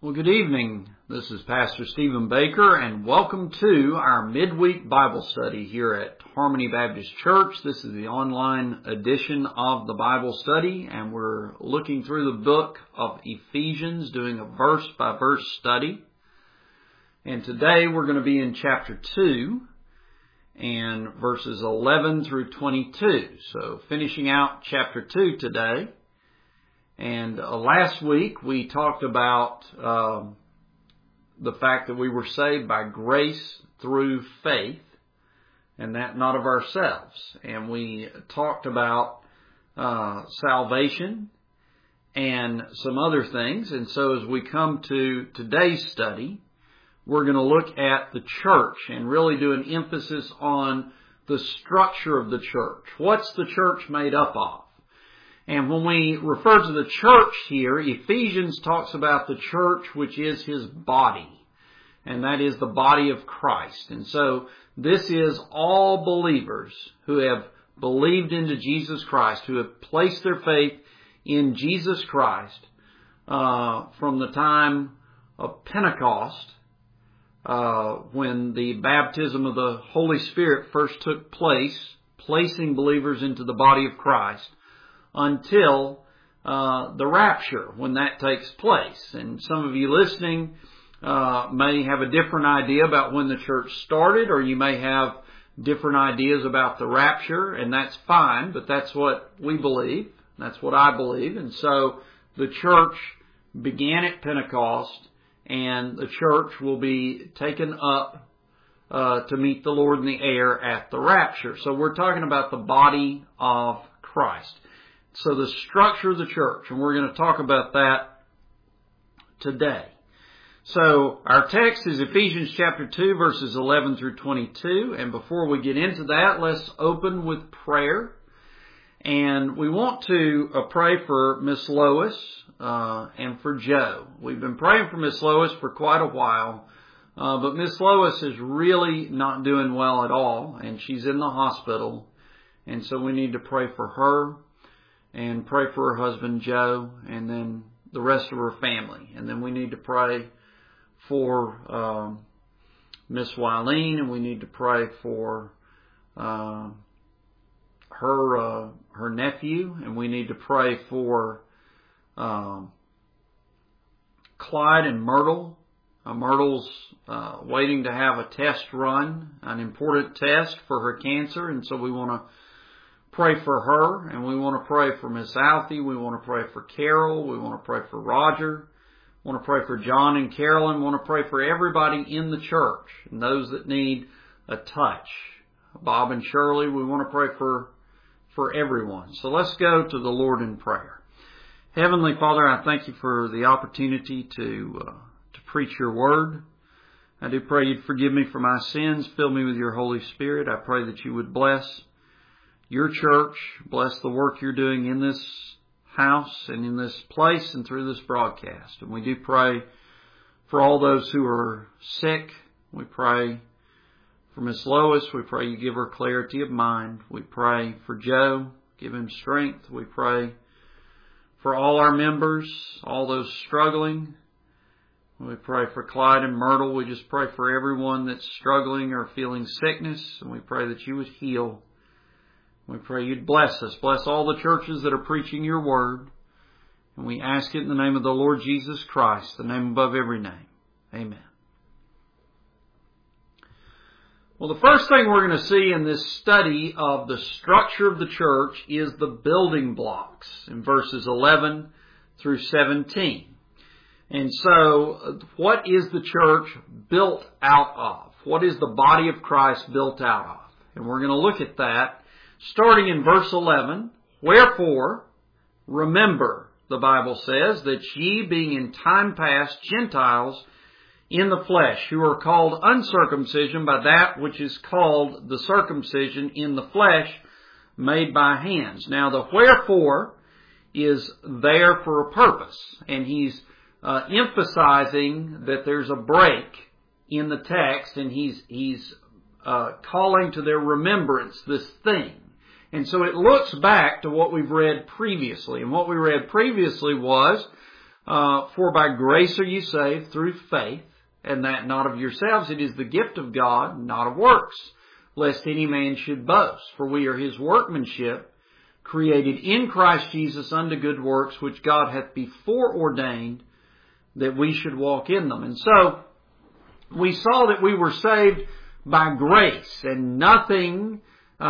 Well, good evening. This is Pastor Stephen Baker, and welcome to our midweek Bible study here at Harmony Baptist Church. This is the online edition of the Bible study, and we're looking through the book of Ephesians, doing a verse-by-verse study. And today we're going to be in chapter 2 and verses 11 through 22. So finishing out chapter 2 today. And last week we talked about the fact that we were saved by grace through faith, and that not of ourselves. And we talked about salvation and some other things. And so as we come to today's study, we're going to look at the church and really do an emphasis on the structure of the church. What's the church made up of? And when we refer to the church here, Ephesians talks about the church which is His body. And that is the body of Christ. And so this is all believers who have believed into Jesus Christ, who have placed their faith in Jesus Christ from the time of Pentecost, when the baptism of the Holy Spirit first took place, placing believers into the body of Christ, until the rapture, when that takes place. And some of you listening may have a different idea about when the church started, or you may have different ideas about the rapture, and that's fine, but that's what we believe. That's what I believe. And so the church began at Pentecost, and the church will be taken up to meet the Lord in the air at the rapture. So we're talking about the body of Christ. So the structure of the church, and we're going to talk about that today. So our text is Ephesians chapter 2, verses 11 through 22. And before we get into that, let's open with prayer. And we want to pray for Miss Lois and for Joe. We've been praying for Miss Lois for quite a while, but Miss Lois is really not doing well at all, and she's in the hospital. And so we need to pray for her and pray for her husband Joe, and then the rest of her family. And then we need to pray for Miss Wileen, and we need to pray for her nephew, and we need to pray for Clyde and Myrtle. Myrtle's waiting to have a test run, an important test for her cancer, and so we want to pray for her, and we want to pray for Miss Althea. We want to pray for Carol. We want to pray for Roger. We want to pray for John and Carolyn. We want to pray for everybody in the church and those that need a touch. Bob and Shirley, we want to pray for everyone. So let's go to the Lord in prayer. Heavenly Father, I thank you for the opportunity to preach your word. I do pray you'd forgive me for my sins. Fill me with your Holy Spirit. I pray that you would bless your church, bless the work you're doing in this house and in this place and through this broadcast. And we do pray for all those who are sick. We pray for Miss Lois. We pray you give her clarity of mind. We pray for Joe. Give him strength. We pray for all our members, all those struggling. We pray for Clyde and Myrtle. We just pray for everyone that's struggling or feeling sickness. And we pray that you would heal. We pray you'd bless us. Bless all the churches that are preaching your word. And we ask it in the name of the Lord Jesus Christ, the name above every name. Amen. Well, the first thing we're going to see in this study of the structure of the church is the building blocks in verses 11 through 17. And so, what is the church built out of? What is the body of Christ built out of? And we're going to look at that. Starting in verse 11, wherefore, remember, the Bible says, that ye being in time past Gentiles in the flesh, who are called uncircumcision by that which is called the circumcision in the flesh, made by hands. Now the wherefore is there for a purpose, and he's emphasizing that there's a break in the text, and he's calling to their remembrance this thing. And so it looks back to what we've read previously. And what we read previously was For by grace are you saved through faith, and that not of yourselves. It is the gift of God, not of works, lest any man should boast. For we are His workmanship, created in Christ Jesus unto good works, which God hath before ordained that we should walk in them. And so, we saw that we were saved by grace, and nothing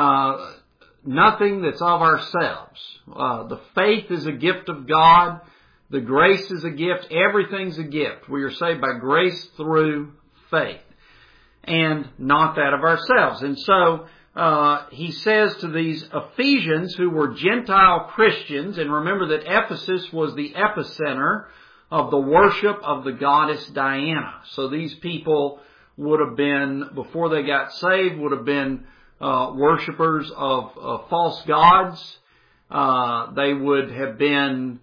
that's of ourselves. The faith is a gift of God. The grace is a gift. Everything's a gift. We are saved by grace through faith, and not that of ourselves. And so, he says to these Ephesians who were Gentile Christians, and remember that Ephesus was the epicenter of the worship of the goddess Diana. So these people would have been, before they got saved, would have been worshipers of false gods. They would have been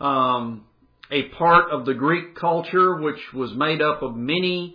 a part of the Greek culture, which was made up of many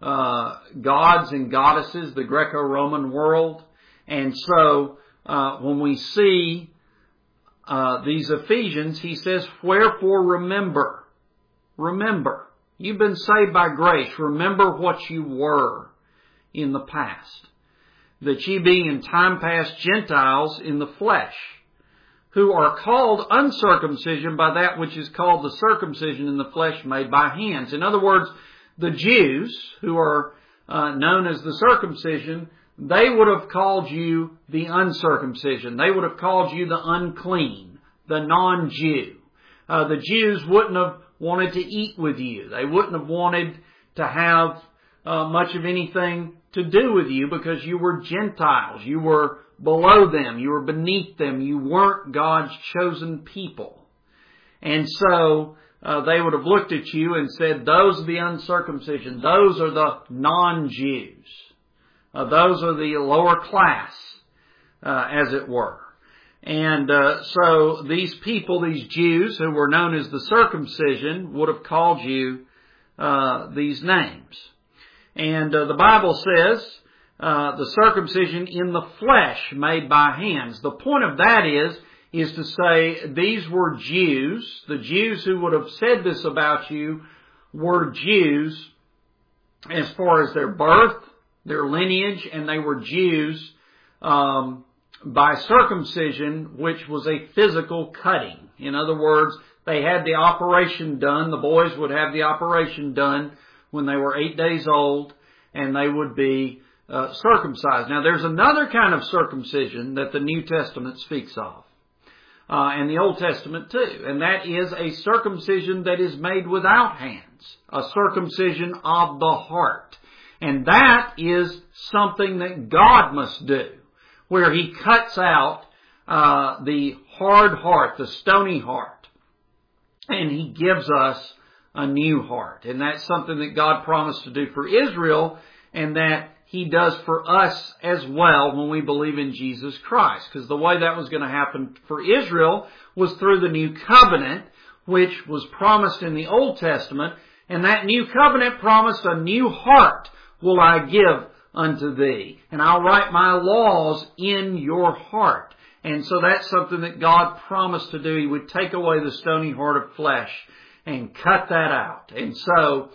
gods and goddesses, the Greco-Roman world. And so, when we see these Ephesians, he says, wherefore remember. Remember. You've been saved by grace. Remember what you were in the past. That ye being in time past Gentiles in the flesh, who are called uncircumcision by that which is called the circumcision in the flesh made by hands. In other words, the Jews, who are known as the circumcision, they would have called you the uncircumcision. They would have called you the unclean, the non-Jew. The Jews wouldn't have wanted to eat with you. They wouldn't have wanted to have much of anything to do with you because you were Gentiles. You were below them. You were beneath them. You weren't God's chosen people. And so they would have looked at you and said, those are the uncircumcision. Those are the non-Jews. Those are the lower class, as it were. And so these people, these Jews who were known as the circumcision, would have called you these names. And the Bible says the circumcision in the flesh made by hands. The point of that is to say these were Jews. The Jews who would have said this about you were Jews as far as their birth, their lineage, and they were Jews by circumcision, which was a physical cutting. In other words, they had the operation done. The boys would have the operation done when they were 8 days old, and they would be circumcised. Now, there's another kind of circumcision that the New Testament speaks of, and the Old Testament too, and that is a circumcision that is made without hands, a circumcision of the heart. And that is something that God must do, where He cuts out the hard heart, the stony heart, and He gives us a new heart. And that's something that God promised to do for Israel, and that He does for us as well when we believe in Jesus Christ. Because the way that was going to happen for Israel was through the new covenant, which was promised in the Old Testament, and that new covenant promised a new heart will I give unto thee, and I'll write my laws in your heart. And so that's something that God promised to do. He would take away the stony heart of flesh and cut that out. And so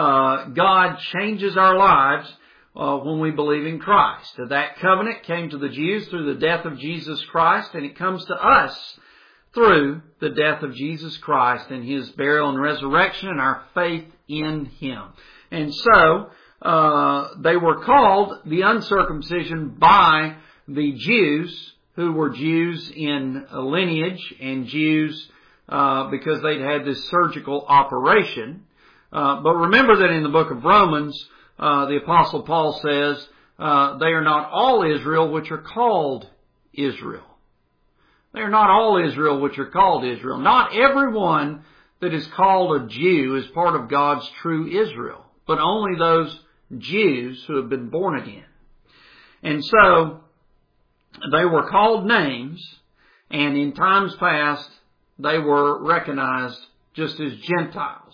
God changes our lives when we believe in Christ. That covenant came to the Jews through the death of Jesus Christ, and it comes to us through the death of Jesus Christ and His burial and resurrection and our faith in Him. And so they were called the uncircumcision by the Jews, who were Jews in lineage and Jews because they'd had this surgical operation. But remember that in the book of Romans, the Apostle Paul says, they are not all Israel which are called Israel. They are not all Israel which are called Israel. Not everyone that is called a Jew is part of God's true Israel, but only those Jews who have been born again. And so they were called names, and in times past they were recognized just as Gentiles,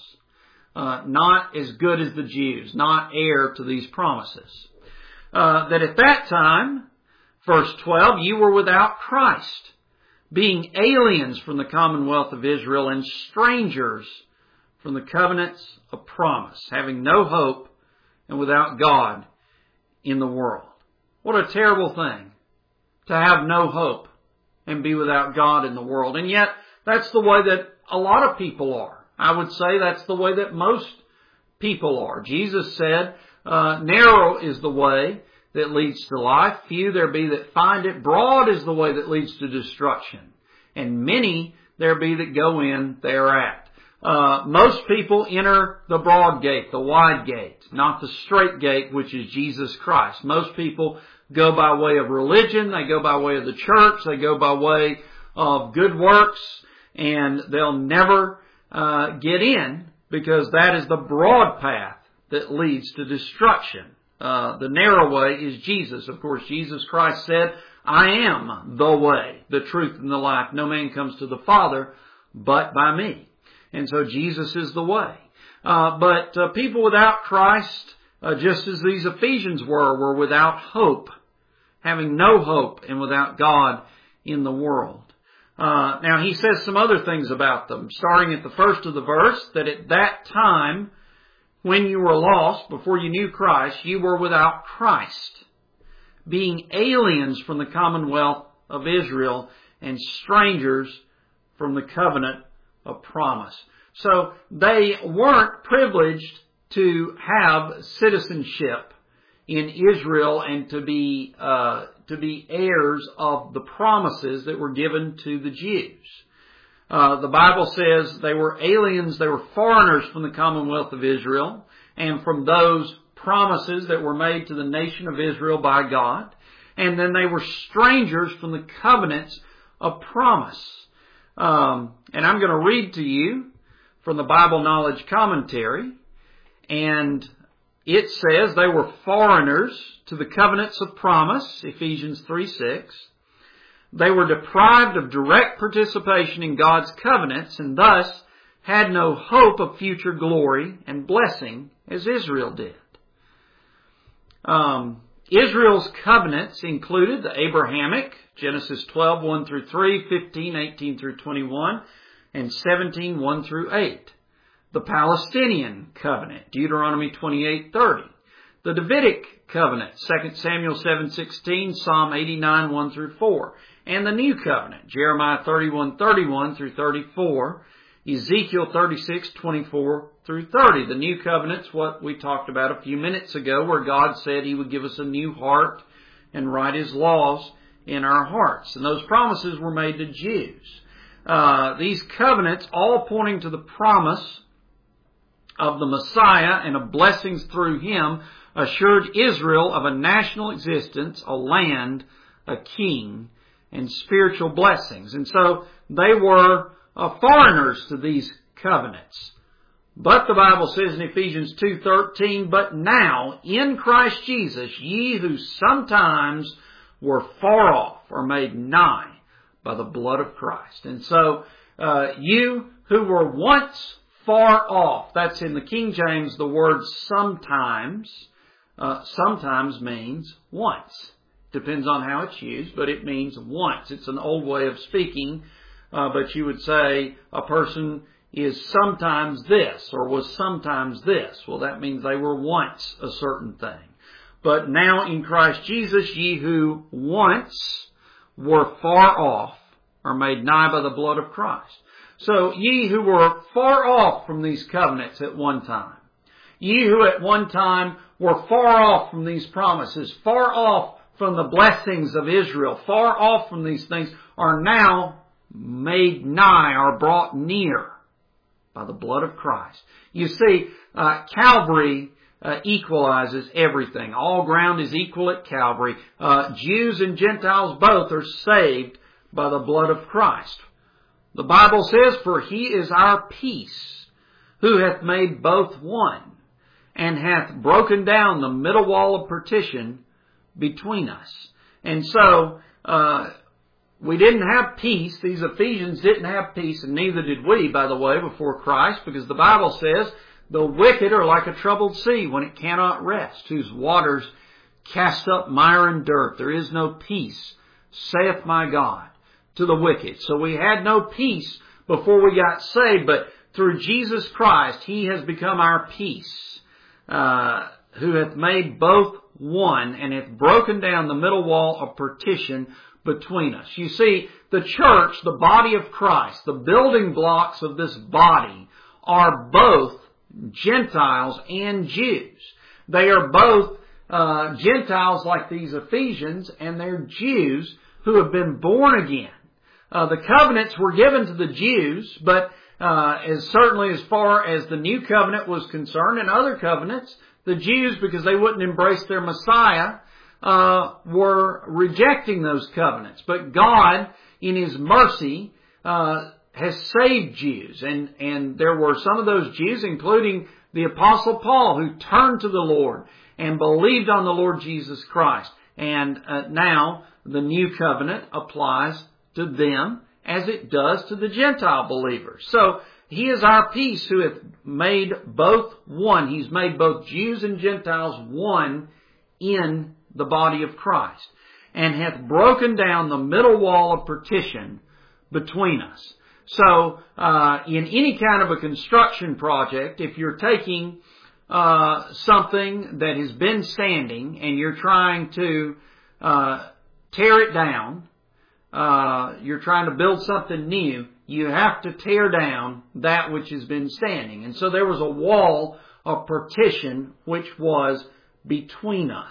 not as good as the Jews, not heir to these promises. That at that time, verse 12, you were without Christ, being aliens from the commonwealth of Israel and strangers from the covenants of promise, having no hope and without God in the world. What a terrible thing to have no hope and be without God in the world. And yet, that's the way that a lot of people are. I would say that's the way that most people are. Jesus said, narrow is the way that leads to life. Few there be that find it. Broad is the way that leads to destruction. And many there be that go in thereat. Most people enter the broad gate, the wide gate, not the straight gate, which is Jesus Christ. Most people go by way of religion. They go by way of the church. They go by way of good works. And they'll never get in, because that is the broad path that leads to destruction. The narrow way is Jesus. Of course, Jesus Christ said, I am the way, the truth, and the life. No man comes to the Father but by me. And so Jesus is the way. But people without Christ, just as these Ephesians were without hope, having no hope and without God in the world. Now he says some other things about them, starting at the first of the verse, that at that time, when you were lost, before you knew Christ, you were without Christ, being aliens from the commonwealth of Israel and strangers from the covenant of promise. So they weren't privileged to have citizenship in Israel and to be heirs of the promises that were given to the Jews. The Bible says they were aliens, they were foreigners from the commonwealth of Israel and from those promises that were made to the nation of Israel by God. And then they were strangers from the covenants of promise. And I'm going to read to you from the Bible Knowledge Commentary. And it says they were foreigners to the covenants of promise, Ephesians 3:6. They were deprived of direct participation in God's covenants and thus had no hope of future glory and blessing as Israel did. Israel's covenants included the Abrahamic, Genesis 12:1 through 3, 15, 18 through 21, and 17, 1 through 8. The Palestinian covenant, Deuteronomy 28:30. The Davidic covenant, 2 Samuel 7:16, Psalm 89, 1 through 4. And the new covenant, Jeremiah 31:31 through 34, Ezekiel 36:24 through 30. The new covenant's what we talked about a few minutes ago, where God said He would give us a new heart and write His laws in our hearts. And those promises were made to Jews. These covenants, all pointing to the promise of the Messiah and of blessings through Him, assured Israel of a national existence, a land, a king, and spiritual blessings. And so they were foreigners to these covenants. But the Bible says in Ephesians 2:13, but now in Christ Jesus, ye who sometimes were far off are made nigh by the blood of Christ. And so you who were once far off, that's in the King James, the word sometimes, sometimes means once. Depends on how it's used, but it means once. It's an old way of speaking, but you would say a person is sometimes this or was sometimes this. Well, that means they were once a certain thing. But now in Christ Jesus, ye who once were far off are made nigh by the blood of Christ. So ye who were far off from these covenants at one time, ye who at one time were far off from these promises, far off from the blessings of Israel, far off from these things, are now made nigh, are brought near by the blood of Christ. You see, Calvary equalizes everything. All ground is equal at Calvary. Jews and Gentiles both are saved by the blood of Christ. The Bible says, for He is our peace, who hath made both one, and hath broken down the middle wall of partition between us. And so, we didn't have peace. These Ephesians didn't have peace, and neither did we, by the way, before Christ, because the Bible says, the wicked are like a troubled sea when it cannot rest, whose waters cast up mire and dirt. There is no peace, saith my God, to the wicked. So we had no peace before we got saved, but through Jesus Christ, He has become our peace, who hath made both one, and hath broken down the middle wall of partition between us. You see, the church, the body of Christ, the building blocks of this body are both Gentiles and Jews. They are both Gentiles like these Ephesians, and they're Jews who have been born again. The covenants were given to the Jews, but certainly as far as the new covenant was concerned and other covenants, the Jews, because they wouldn't embrace their Messiah, were rejecting those covenants. But God, in His mercy, has saved Jews. And there were some of those Jews, including the Apostle Paul, who turned to the Lord and believed on the Lord Jesus Christ. And now the new covenant applies to them as it does to the Gentile believers. So He is our peace, who hath made both one. He's made both Jews and Gentiles one in the body of Christ, and hath broken down the middle wall of partition between us. So, in any kind of a construction project, if you're taking something that has been standing and you're trying to tear it down, you're trying to build something new, you have to tear down that which has been standing. And so there was a wall of partition which was between us.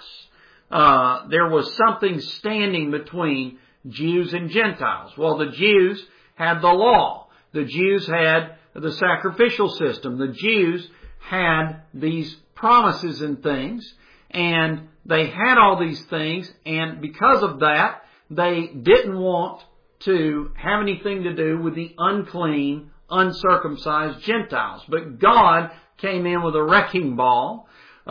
There was something standing between Jews and Gentiles. Well, the Jews had the law. The Jews had the sacrificial system. The Jews had these promises and things, and they had all these things, and because of that, they didn't want to have anything to do with the unclean, uncircumcised Gentiles. But God came in with a wrecking ball,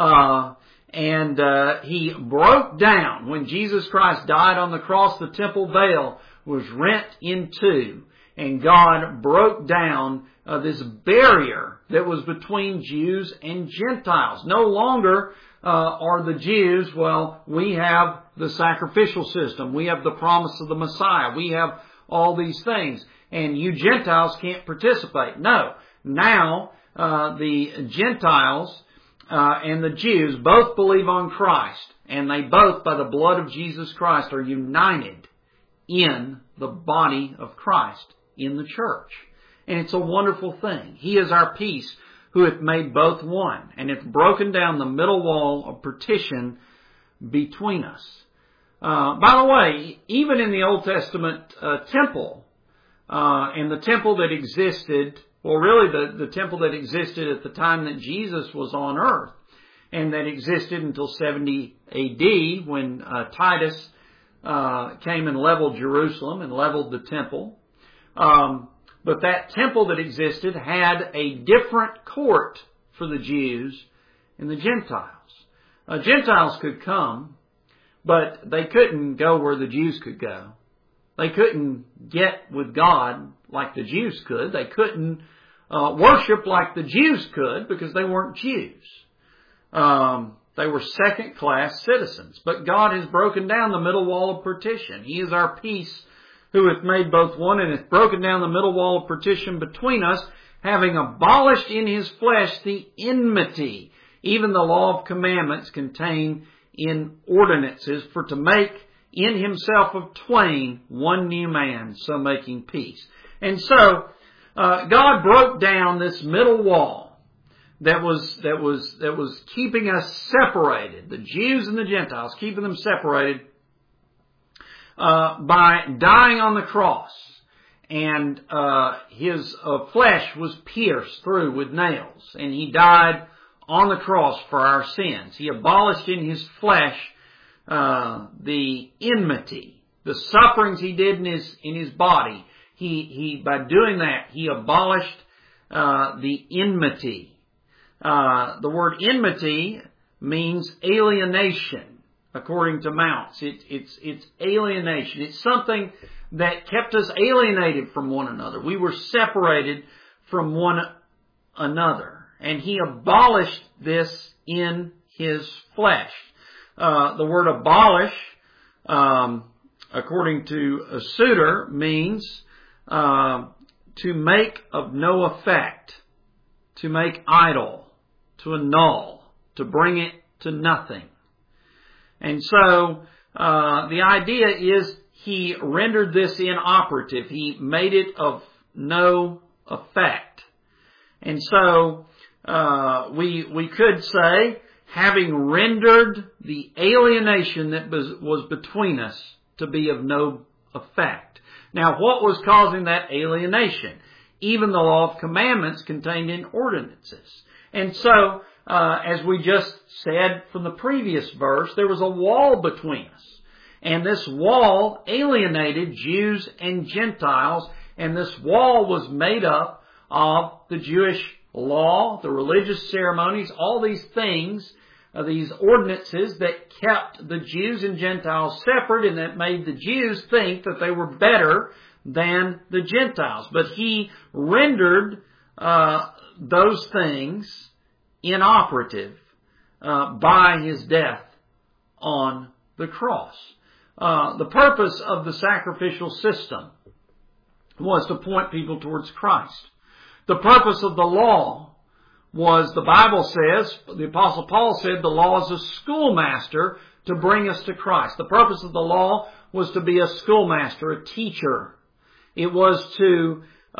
and He broke down. When Jesus Christ died on the cross, the temple veil was rent in two, and God broke down this barrier that was between Jews and Gentiles. No longer are the Jews, well, we have the sacrificial system. We have the promise of the Messiah. We have all these things. And you Gentiles can't participate. No. Now, the Gentiles and the Jews both believe on Christ. And they both, by the blood of Jesus Christ, are united in the body of Christ, in the church. And it's a wonderful thing. He is our peace, who hath made both one, and hath broken down the middle wall of partition between us. By the way, even in the Old Testament temple, and the temple that existed, well, really the temple that existed at the time that Jesus was on earth, and that existed until 70 A.D. when Titus came and leveled Jerusalem and leveled the temple. But that temple that existed had a different court for the Jews and the Gentiles. Gentiles could come, but they couldn't go where the Jews could go. They couldn't get with God like the Jews could. They couldn't worship like the Jews could because they weren't Jews. They were second-class citizens. But God has broken down the middle wall of partition. He is our peace, who hath made both one, and hath broken down the middle wall of partition between us, having abolished in His flesh the enmity, even the law of commandments contained in ordinances, for to make in Himself of twain one new man, so making peace. And so, God broke down this middle wall that was keeping us separated, the Jews and the Gentiles, keeping them separated, by dying on the cross. And His flesh was pierced through with nails, and He died on the cross for our sins. He abolished in His flesh the enmity, the sufferings He did in His body. He by doing that, He abolished the enmity. The word enmity means alienation. According to Mounce, it's alienation. It's something that kept us alienated from one another. We were separated from one another. And He abolished this in His flesh. The word abolish, according to Suter, means to make of no effect, to make idle, to annul, to bring it to nothing. And so the idea is he rendered this inoperative. He made it of no effect. And so we could say, having rendered the alienation that was between us to be of no effect. Now, what was causing that alienation? Even the law of commandments contained in ordinances. And so, as we just said from the previous verse, there was a wall between us. And this wall alienated Jews and Gentiles, and this wall was made up of the Jewish law, the religious ceremonies, all these things, these ordinances that kept the Jews and Gentiles separate and that made the Jews think that they were better than the Gentiles. But he rendered those things inoperative by his death on the cross. The purpose of the sacrificial system was to point people towards Christ. The purpose of the law was, the Bible says, the Apostle Paul said, the law is a schoolmaster to bring us to Christ. The purpose of the law was to be a schoolmaster, a teacher. It was to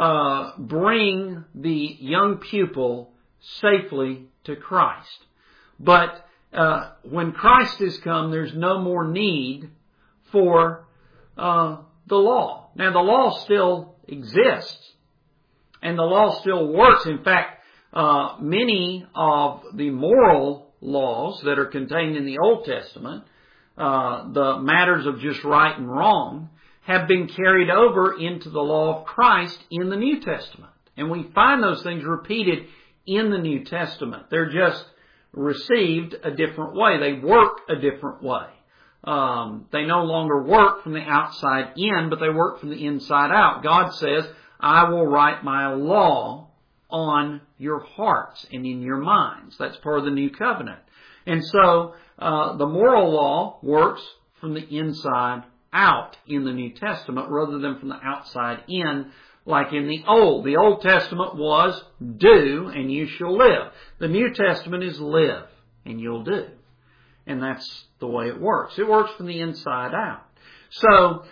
bring the young pupil safely to Christ. But when Christ has come, there's no more need for the law. Now, the law still exists, and the law still works. In fact, many of the moral laws that are contained in the Old Testament, the matters of just right and wrong, have been carried over into the law of Christ in the New Testament. And we find those things repeated in the New Testament. They're just received a different way. They work a different way. They no longer work from the outside in, but they work from the inside out. God says, I will write my law on your hearts and in your minds. That's part of the new covenant. And so the moral law works from the inside out in the New Testament rather than from the outside in, like in the Old. The Old Testament was do and you shall live. The New Testament is live and you'll do. And that's the way it works. It works from the inside out. So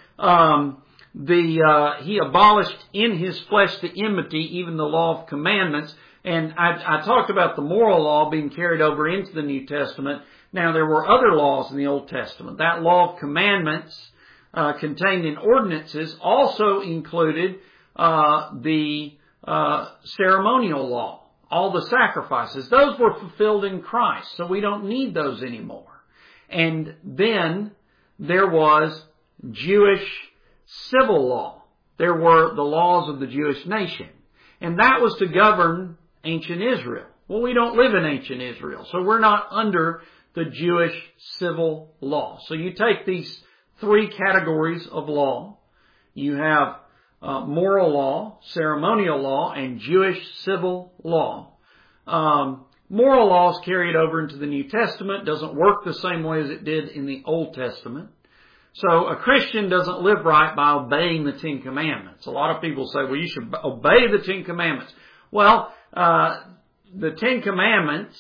he abolished in his flesh the enmity, even the law of commandments. And I talked about the moral law being carried over into the New Testament. Now, there were other laws in the Old Testament. That law of commandments contained in ordinances also included the ceremonial law, all the sacrifices. Those were fulfilled in Christ, so we don't need those anymore. And then there was Jewish civil law. There were the laws of the Jewish nation. And that was to govern ancient Israel. Well, we don't live in ancient Israel, so we're not under the Jewish civil law. So you take these three categories of law. You have moral law, ceremonial law, and Jewish civil law. Moral law is carried over into the New Testament. Doesn't work the same way as it did in the Old Testament. So a Christian doesn't live right by obeying the Ten Commandments. A lot of people say, well, you should obey the Ten Commandments. Well, the Ten Commandments,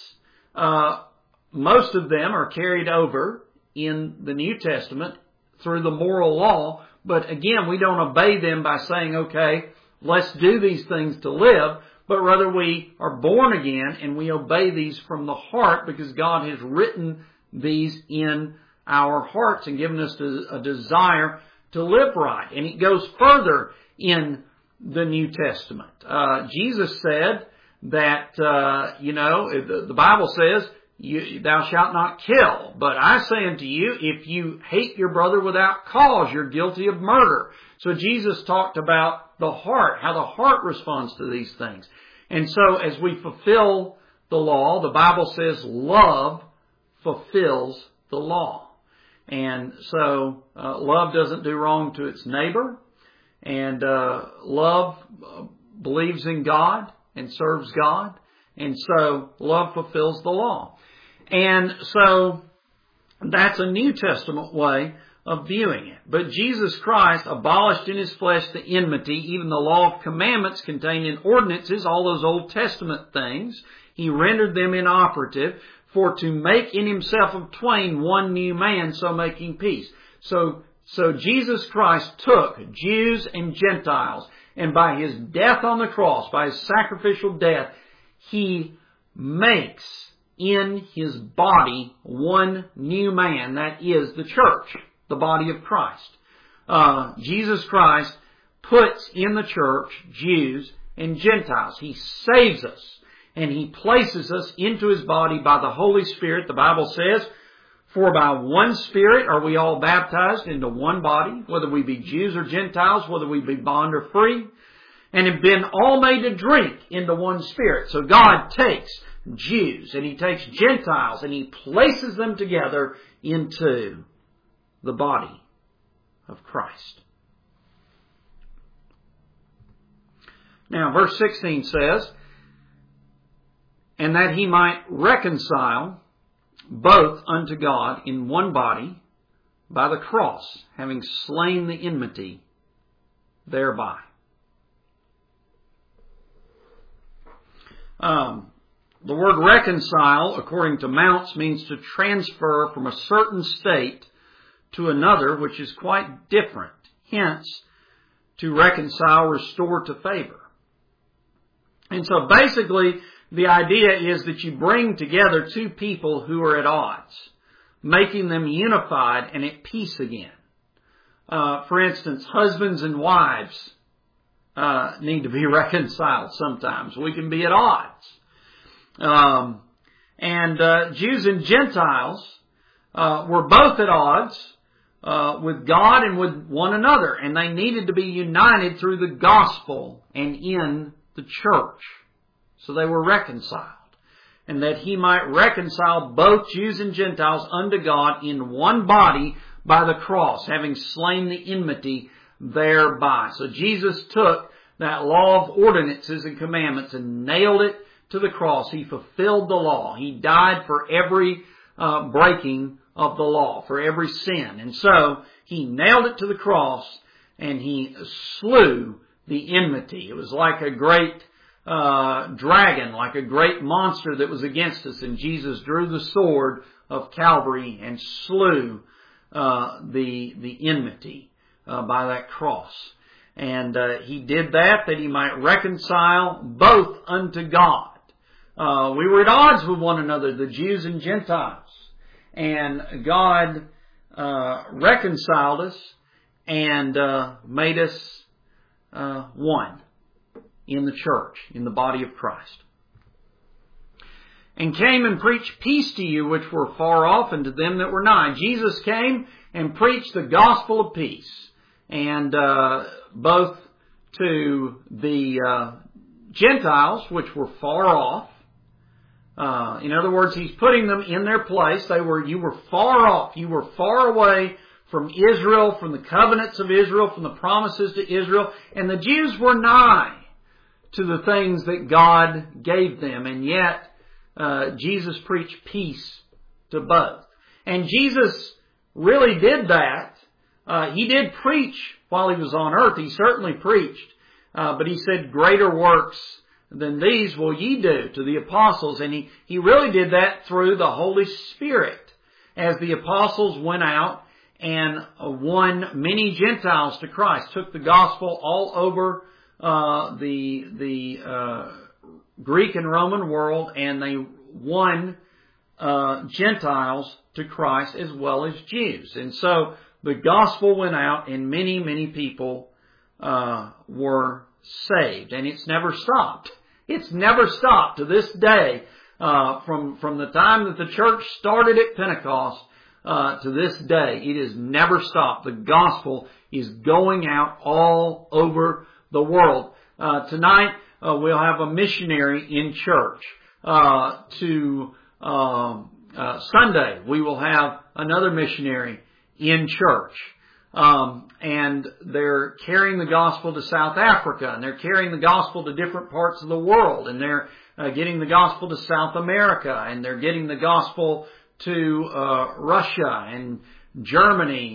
most of them are carried over in the New Testament through the moral law. But again, we don't obey them by saying, okay, let's do these things to live. But rather we are born again and we obey these from the heart because God has written these in our hearts and given us a desire to live right. And it goes further in the New Testament. Jesus said that, the Bible says, thou shalt not kill. But I say unto you, if you hate your brother without cause, you're guilty of murder. So Jesus talked about the heart, how the heart responds to these things. And so as we fulfill the law, the Bible says love fulfills the law. And so love doesn't do wrong to its neighbor. And love believes in God and serves God. And so love fulfills the law. And so that's a New Testament way of viewing it. But Jesus Christ abolished in His flesh the enmity, even the law of commandments contained in ordinances, all those Old Testament things. He rendered them inoperative, for to make in Himself of twain one new man, so making peace. So Jesus Christ took Jews and Gentiles, and by His death on the cross, by His sacrificial death, He makes in His body one new man, that is the church, the body of Christ. Jesus Christ puts in the church Jews and Gentiles. He saves us, and He places us into His body by the Holy Spirit. The Bible says, for by one Spirit are we all baptized into one body, whether we be Jews or Gentiles, whether we be bond or free, and have been all made to drink into one Spirit. So God takes Jews and He takes Gentiles and He places them together into the body of Christ. Now, verse 16 says, and that He might reconcile both unto God in one body by the cross, having slain the enmity thereby. The word reconcile, according to Mounce, means to transfer from a certain state to another, which is quite different. Hence, to reconcile, restore to favor. And so basically, the idea is that you bring together two people who are at odds, making them unified and at peace again. For instance, husbands and wives need to be reconciled sometimes. We can be at odds. Jews and Gentiles were both at odds with God and with one another, and they needed to be united through the gospel and in the church. So they were reconciled. And that He might reconcile both Jews and Gentiles unto God in one body by the cross, having slain the enmity thereby. So Jesus took that law of ordinances and commandments and nailed it to the cross. He fulfilled the law. He died for every breaking of the law, for every sin. And so He nailed it to the cross and He slew the enmity. It was like a great dragon, like a great monster that was against us, and Jesus drew the sword of Calvary and slew the enmity by that cross. And He did that He might reconcile both unto God. We were at odds with one another, the Jews and Gentiles, and God reconciled us and made us one in the church, in the body of Christ. And came and preached peace to you which were far off, and to them that were nigh. Jesus came and preached the gospel of peace, and both to the Gentiles which were far off. In other words, He's putting them in their place. You were far off. You were far away from Israel, from the covenants of Israel, from the promises to Israel. And the Jews were nigh to the things that God gave them. And yet, Jesus preached peace to both. And Jesus really did that. He did preach while He was on earth. He certainly preached. But He said, greater works than these will ye do, to the apostles. And he really did that through the Holy Spirit. As the apostles went out and won many Gentiles to Christ, took the gospel all over the Greek and Roman world, and they won Gentiles to Christ as well as Jews. And so the gospel went out, and many, many people were saved. And it's never stopped. It's never stopped to this day. From the time that the church started at Pentecost to this day, it has never stopped. The gospel is going out all over the world. Tonight, we'll have a missionary in church. Sunday, we will have another missionary in church. And they're carrying the gospel to South Africa, and they're carrying the gospel to different parts of the world, and they're getting the gospel to South America, and they're getting the gospel to Russia, and Germany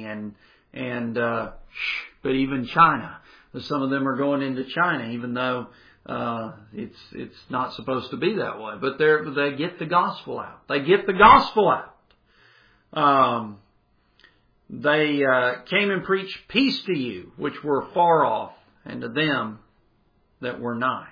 but even China. Some of them are going into China, even though it's not supposed to be that way. But they get the gospel out. They get the gospel out. They came and preached peace to you, which were far off, and to them that were nigh.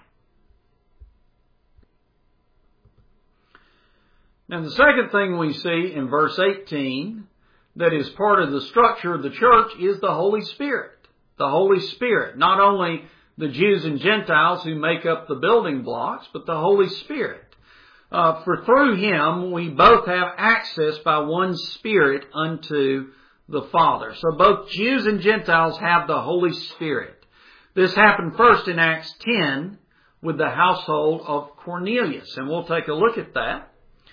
Now the second thing we see in verse 18 that is part of the structure of the church is the Holy Spirit. The Holy Spirit, not only the Jews and Gentiles who make up the building blocks, but the Holy Spirit. For through Him we both have access by one Spirit unto the Father. So both Jews and Gentiles have the Holy Spirit. This happened first in Acts 10 with the household of Cornelius, and we'll take a look at that.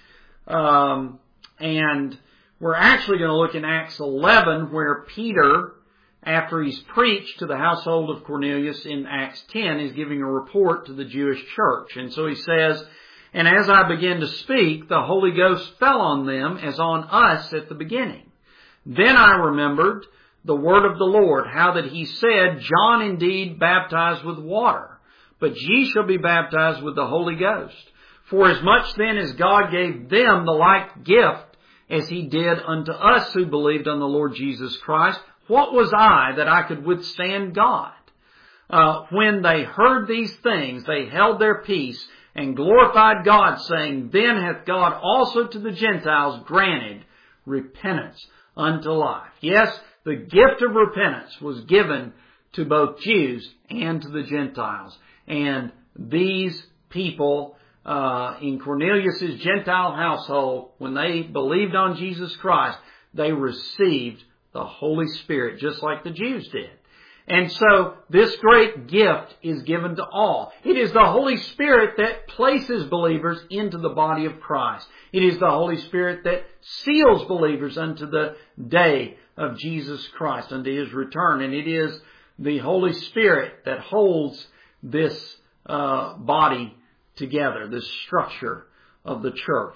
And we're actually going to look in Acts 11 where Peter, after he's preached to the household of Cornelius in Acts 10, is giving a report to the Jewish church. And so he says, "And as I began to speak, the Holy Ghost fell on them as on us at the beginning. Then I remembered the word of the Lord, how that He said, John indeed baptized with water, but ye shall be baptized with the Holy Ghost. For as much then as God gave them the like gift as He did unto us who believed on the Lord Jesus Christ, what was I that I could withstand God? When they heard these things, they held their peace and glorified God, saying, Then hath God also to the Gentiles granted repentance unto life." Yes, the gift of repentance was given to both Jews and to the Gentiles. And these people in Cornelius' Gentile household, when they believed on Jesus Christ, they received the Holy Spirit, just like the Jews did. And so this great gift is given to all. It is the Holy Spirit that places believers into the body of Christ. It is the Holy Spirit that seals believers unto the day of Jesus Christ, unto His return. And it is the Holy Spirit that holds this body together, this structure of the church.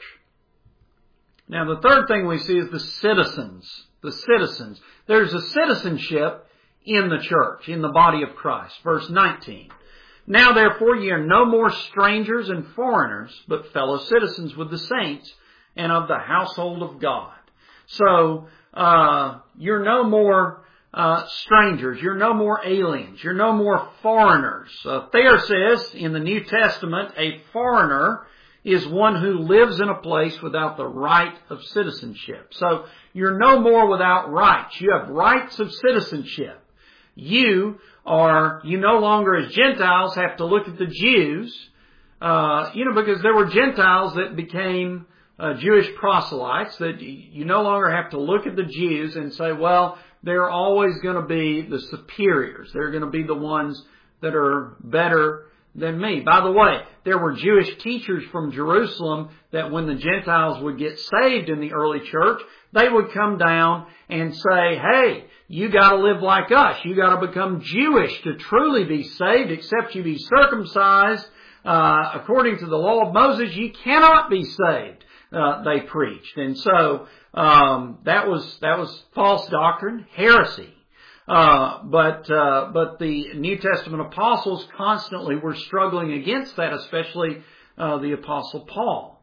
Now the third thing we see is the citizens. The citizens. There's a citizenship in the church, in the body of Christ. Verse 19. "Now therefore ye are no more strangers and foreigners, but fellow citizens with the saints and of the household of God." So, you're no more strangers. You're no more aliens. You're no more foreigners. Thayer says in the New Testament, a foreigner is one who lives in a place without the right of citizenship. So you're no more without rights. You have rights of citizenship. You no longer as Gentiles have to look at the Jews, because there were Gentiles that became Jewish proselytes, that you no longer have to look at the Jews and say, well, they're always going to be the superiors. They're going to be the ones that are better than me. By the way, there were Jewish teachers from Jerusalem that when the Gentiles would get saved in the early church, they would come down and say, hey, you got to live like us. You got to become Jewish to truly be saved. Except you be circumcised according to the law of Moses, you cannot be saved. They preached, and so that was false doctrine, heresy. But the New Testament apostles constantly were struggling against that, especially the Apostle Paul.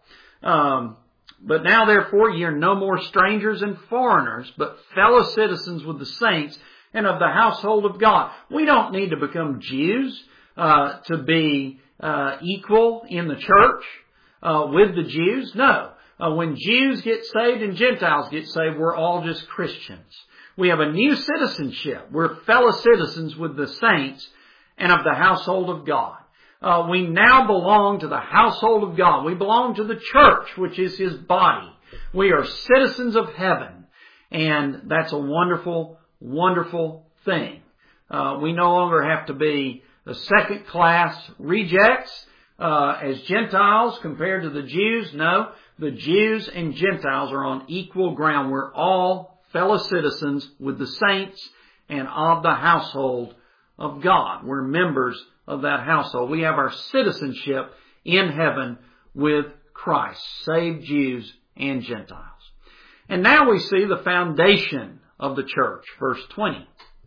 But now, therefore, ye are no more strangers and foreigners, but fellow citizens with the saints and of the household of God. We don't need to become Jews to be equal in the church with the Jews. No. When Jews get saved and Gentiles get saved, we're all just Christians. We have a new citizenship. We're fellow citizens with the saints and of the household of God. We now belong to the household of God. We belong to the church, which is His body. We are citizens of heaven. And that's a wonderful, wonderful thing. We no longer have to be the second-class rejects as Gentiles compared to the Jews. No, the Jews and Gentiles are on equal ground. We're all fellow citizens with the saints and of the household of God. We're members of that household. We have our citizenship in heaven with Christ, saved Jews and Gentiles. And now we see the foundation of the church, verse 20.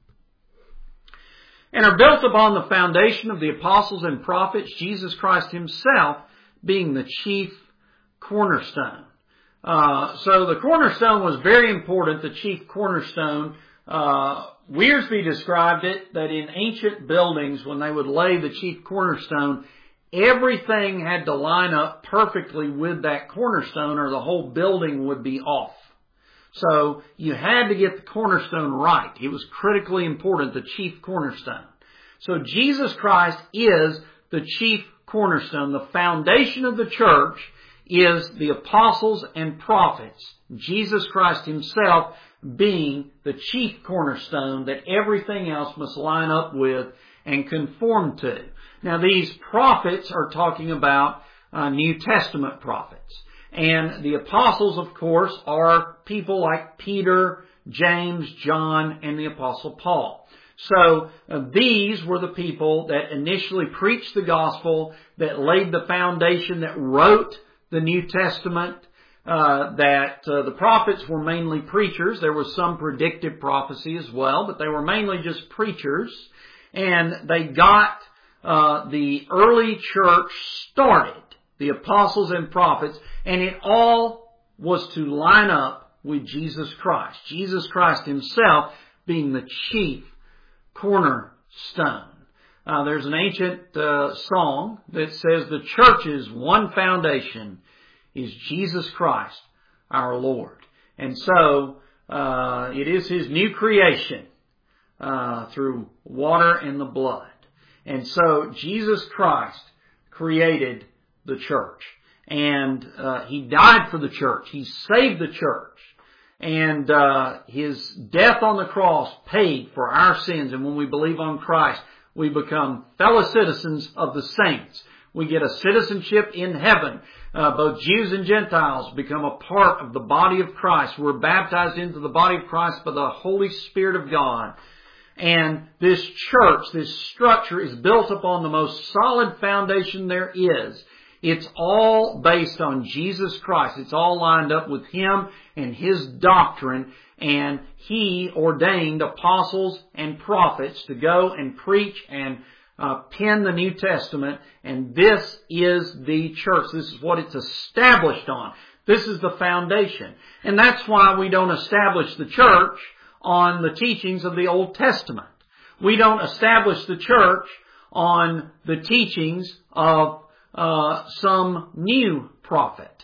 And are built upon the foundation of the apostles and prophets, Jesus Christ himself being the chief cornerstone. So the cornerstone was very important, the chief cornerstone. Wiersbe described it that in ancient buildings, when they would lay the chief cornerstone, everything had to line up perfectly with that cornerstone or the whole building would be off. So you had to get the cornerstone right. It was critically important, the chief cornerstone. So Jesus Christ is the chief cornerstone. The foundation of the church is the apostles and prophets. Jesus Christ himself being the chief cornerstone that everything else must line up with and conform to. Now these prophets are talking about New Testament prophets. And the apostles, of course, are people like Peter, James, John, and the apostle Paul. So these were the people that initially preached the gospel, that laid the foundation, that wrote the New Testament, the prophets were mainly preachers. There was some predictive prophecy as well, but they were mainly just preachers. And they got the early church started, the apostles and prophets, and it all was to line up with Jesus Christ. Jesus Christ himself being the chief cornerstone. There's an ancient song that says the church's one foundation is Jesus Christ our Lord. And so it is his new creation through water and the blood. And so Jesus Christ created the church. And he died for the church. He saved the church. And his death on the cross paid for our sins. And when we believe on Christ, we become fellow citizens of the saints. We get a citizenship in heaven. Both Jews and Gentiles become a part of the body of Christ. We're baptized into the body of Christ by the Holy Spirit of God. And this church, this structure is built upon the most solid foundation there is. It's all based on Jesus Christ. It's all lined up with him and his doctrine. And he ordained apostles and prophets to go and preach and pen the New Testament. And this is the church. This is what it's established on. This is the foundation. And that's why we don't establish the church on the teachings of the Old Testament. We don't establish the church on the teachings of some new prophet.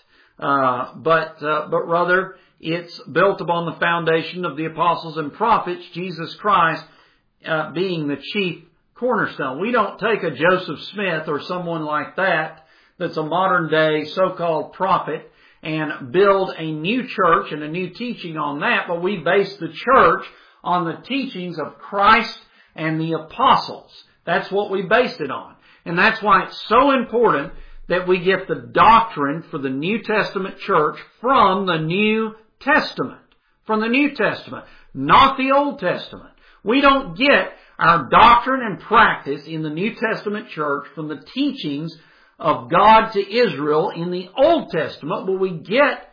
But rather, it's built upon the foundation of the apostles and prophets, Jesus Christ being the chief cornerstone. We don't take a Joseph Smith or someone like that that's a modern day so-called prophet and build a new church and a new teaching on that, but we base the church on the teachings of Christ and the apostles. That's what we based it on. And that's why it's so important that we get the doctrine for the New Testament church from the New Testament. From the New Testament, not the Old Testament. We don't get our doctrine and practice in the New Testament church from the teachings of God to Israel in the Old Testament, but we get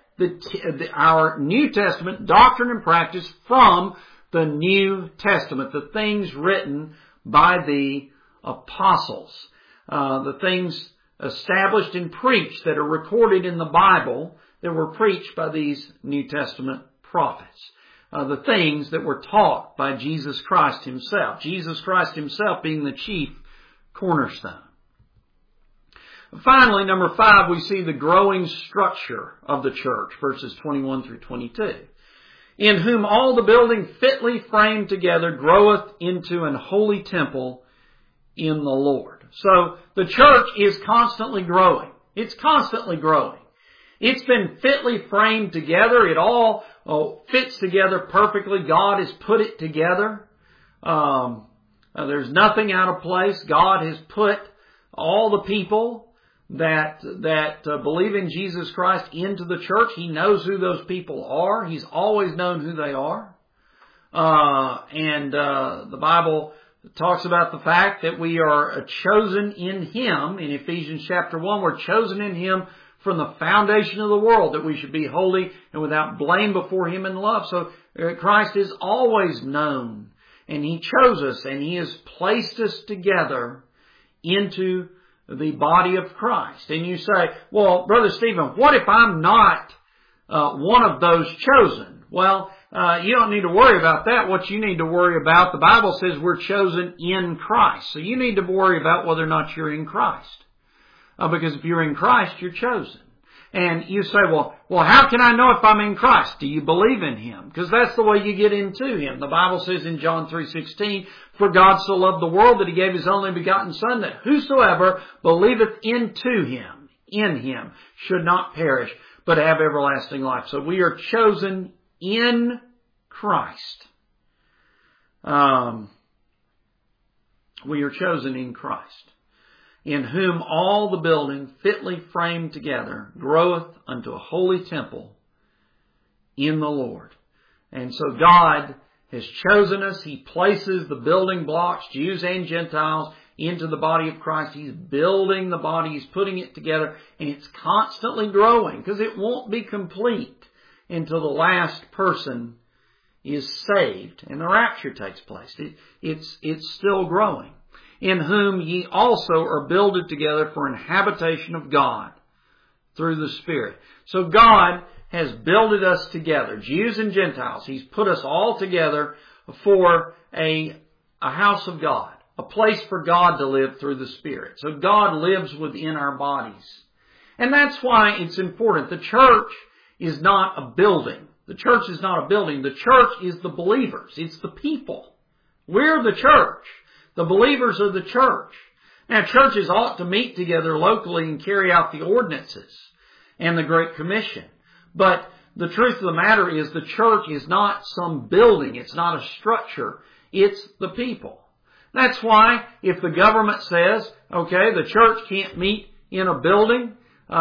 our New Testament doctrine and practice from the New Testament, the things written by the apostles, the things established and preached that are recorded in the Bible that were preached by these New Testament prophets, the things that were taught by Jesus Christ himself, Jesus Christ himself being the chief cornerstone. Finally, number 5, we see the growing structure of the church, verses 21 through 22. In whom all the building fitly framed together groweth into an holy temple in the Lord. So the church is constantly growing. It's constantly growing. It's been fitly framed together. It all fits together perfectly. God has put it together. There's nothing out of place. God has put all the people that believe in Jesus Christ into the church. He knows who those people are. He's always known who they are. And the Bible talks about the fact that we are chosen in Him. In Ephesians chapter 1, we're chosen in Him from the foundation of the world that we should be holy and without blame before Him in love. So Christ is always known, and He chose us, and He has placed us together into the body of Christ. And you say, well, Brother Stephen, what if I'm not one of those chosen? Well, you don't need to worry about that. What you need to worry about, the Bible says we're chosen in Christ. So you need to worry about whether or not you're in Christ. Because if you're in Christ, you're chosen. And you say, well, how can I know if I'm in Christ? Do you believe in Him? Because that's the way you get into Him. The Bible says in John 3:16, for God so loved the world that He gave His only begotten Son, that whosoever believeth into Him, in Him, should not perish, but have everlasting life. So we are chosen in Christ. We are chosen in Christ, in whom all the building fitly framed together groweth unto a holy temple in the Lord. And so God has chosen us. He places the building blocks, Jews and Gentiles, into the body of Christ. He's building the body. He's putting it together, and it's constantly growing, because it won't be complete until the last person is saved and the rapture takes place. It's still growing. In whom ye also are builded together for an habitation of God through the Spirit. So God has builded us together, Jews and Gentiles. He's put us all together for a house of God, a place for God to live through the Spirit. So God lives within our bodies. And that's why it's important. The church is not a building. The church is not a building. The church is the believers. It's the people. We're the church. The believers are the church. Now, churches ought to meet together locally and carry out the ordinances and the Great Commission. But the truth of the matter is the church is not some building. It's not a structure. It's the people. That's why if the government says, okay, the church can't meet in a building,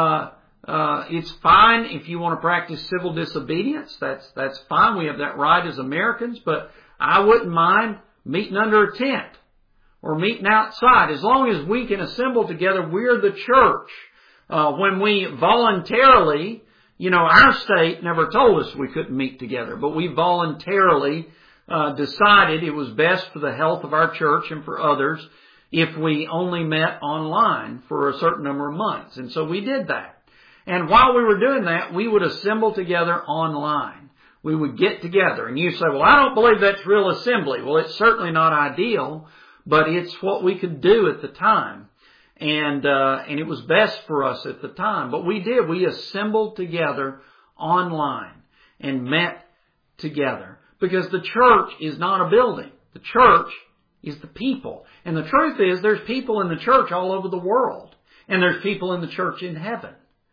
it's fine if you want to practice civil disobedience. That's fine. We have that right as Americans. But I wouldn't mind meeting under a tent or meeting outside. As long as we can assemble together, we're the church. When we voluntarily, our state never told us we couldn't meet together, but we voluntarily decided it was best for the health of our church and for others if we only met online for a certain number of months. And so we did that. And while we were doing that, we would assemble together online. We would get together. And you say, well, I don't believe that's real assembly. Well, it's certainly not ideal, but it's what we could do at the time. And it was best for us at the time. But we did. We assembled together online and met together. Because the church is not a building. The church is the people. And the truth is, there's people in the church all over the world. And there's people in the church in heaven.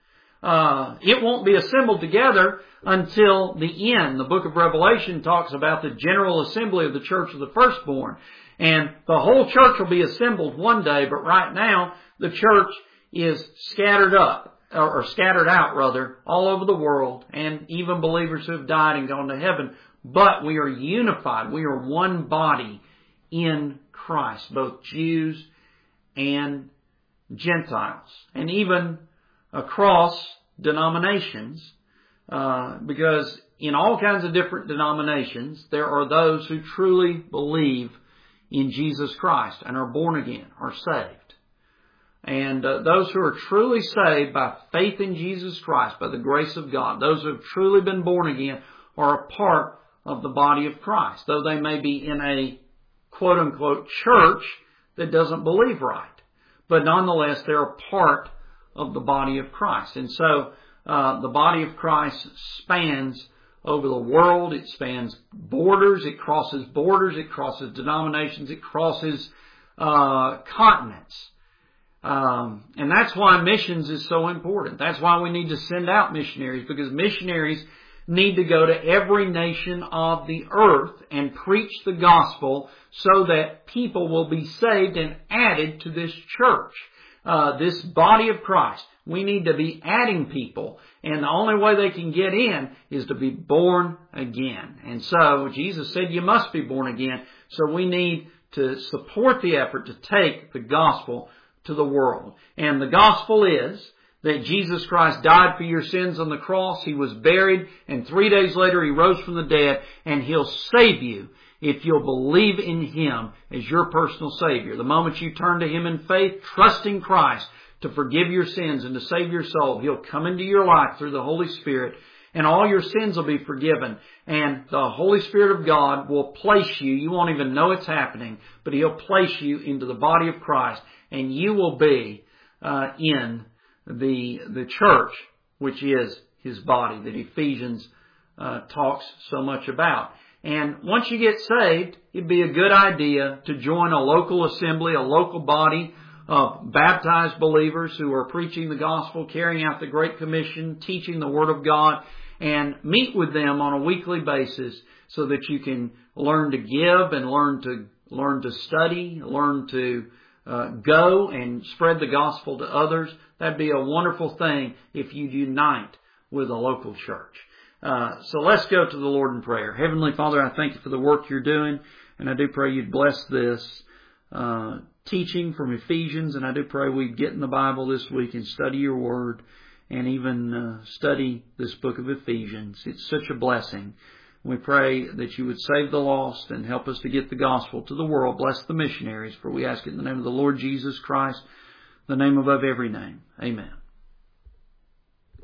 It won't be assembled together until the end. The book of Revelation talks about the general assembly of the church of the firstborn. And the whole church will be assembled one day, but right now the church is scattered out, all over the world, and even believers who have died and gone to heaven. But we are unified. We are one body in Christ, both Jews and Gentiles, and even across denominations, because in all kinds of different denominations, there are those who truly believe in Jesus Christ and are born again, are saved. And those who are truly saved by faith in Jesus Christ, by the grace of God, those who have truly been born again, are a part of the body of Christ, though they may be in a quote-unquote church that doesn't believe right. But nonetheless, they're a part of the body of Christ. And so the body of Christ spans over the world. It spans borders. It crosses denominations. It crosses continents. And that's why missions is so important. That's why we need to send out missionaries, because missionaries need to go to every nation of the earth and preach the gospel so that people will be saved and added to this church, this body of Christ. We need to be adding people, and the only way they can get in is to be born again. And so Jesus said you must be born again. So we need to support the effort to take the gospel to the world. And the gospel is that Jesus Christ died for your sins on the cross, He was buried, and 3 days later He rose from the dead, and He'll save you if you'll believe in Him as your personal Savior. The moment you turn to Him in faith, trusting Christ to forgive your sins and to save your soul, He'll come into your life through the Holy Spirit, and all your sins will be forgiven. And the Holy Spirit of God will place you, you won't even know it's happening, but He'll place you into the body of Christ, and you will be in the church, which is His body, that Ephesians talks so much about. And once you get saved, it'd be a good idea to join a local assembly, a local body of baptized believers who are preaching the gospel, carrying out the Great Commission, teaching the Word of God, and meet with them on a weekly basis so that you can learn to give and learn to study, learn to go and spread the gospel to others. That'd be a wonderful thing if you unite with a local church. So let's go to the Lord in prayer. Heavenly Father, I thank You for the work You're doing, and I do pray You'd bless this teaching from Ephesians, and I do pray we'd get in the Bible this week and study Your Word and even study this book of Ephesians. It's such a blessing. We pray that You would save the lost and help us to get the gospel to the world. Bless the missionaries, for we ask it in the name of the Lord Jesus Christ, the name above every name. Amen.